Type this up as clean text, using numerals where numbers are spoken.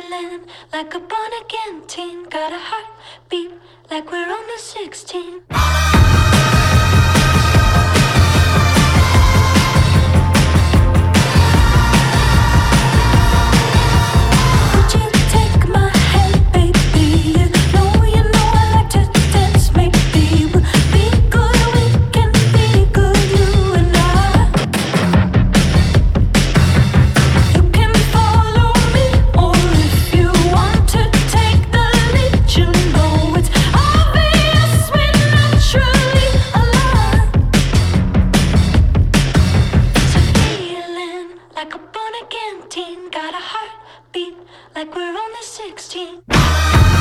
feeling like a born again teen. Got a heartbeat like we're on the 16. Would you take my hand, baby? You know I like to dance. Maybe we'll be good, we can be good, you and I. You can follow me, or if you want to take the lead, you know it's obvious we're naturally aligned. So feeling like a born again teen, got a heartbeat like we're only 16.